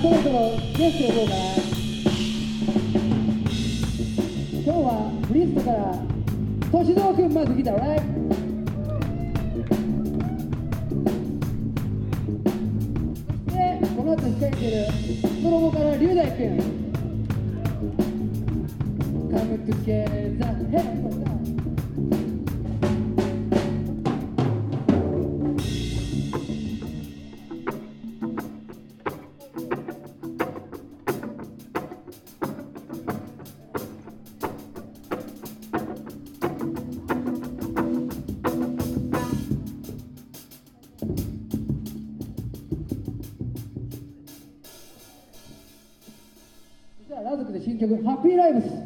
そろそろゲスト呼ぼうかな。今日はブリストから歳三君まず来たら、right?で、この後控えてるストロボから龍大君。Come together, hey!ラズクで新曲「ハッピーライブス」